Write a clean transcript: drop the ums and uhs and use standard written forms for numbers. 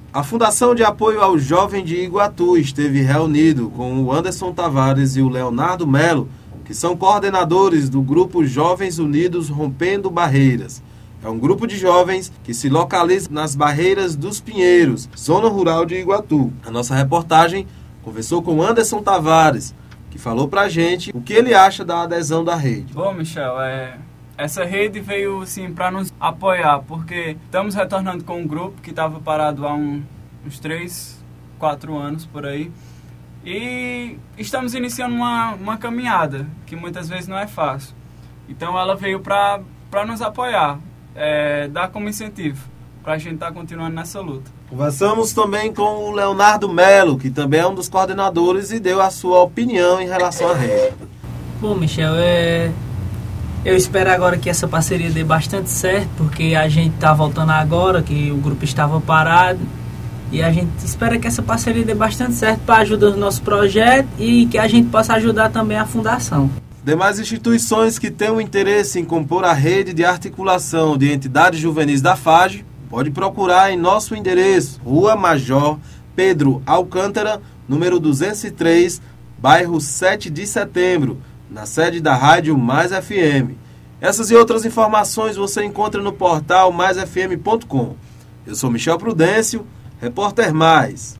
A Fundação de Apoio ao Jovem de Iguatu esteve reunido com o Anderson Tavares e o Leonardo Melo, que são coordenadores do grupo Jovens Unidos Rompendo Barreiras. É um grupo de jovens que se localiza nas Barreiras dos Pinheiros, zona rural de Iguatu. A nossa reportagem conversou com Anderson Tavares, que falou pra gente o que ele acha da adesão da rede. Bom, Michel, essa rede veio sim para nos apoiar, porque estamos retornando com um grupo que estava parado há uns 3, 4 anos por aí. E estamos iniciando uma caminhada, que muitas vezes não é fácil. Então ela veio para nos apoiar, dar como incentivo, para a gente estar continuando nessa luta. Conversamos também com o Leonardo Melo, que também é um dos coordenadores e deu a sua opinião em relação à rede. Bom, Michel, eu espero agora que essa parceria dê bastante certo, porque a gente está voltando agora, que o grupo estava parado, e a gente espera que essa parceria dê bastante certo para ajudar o nosso projeto e que a gente possa ajudar também a fundação. Demais instituições que tenham interesse em compor a rede de articulação de entidades juvenis da FAGE, pode procurar em nosso endereço, Rua Major Pedro Alcântara, número 203, bairro 7 de Setembro, na sede da Rádio Mais FM. Essas e outras informações você encontra no portal maisfm.com. Eu sou Michel Prudêncio, repórter Mais.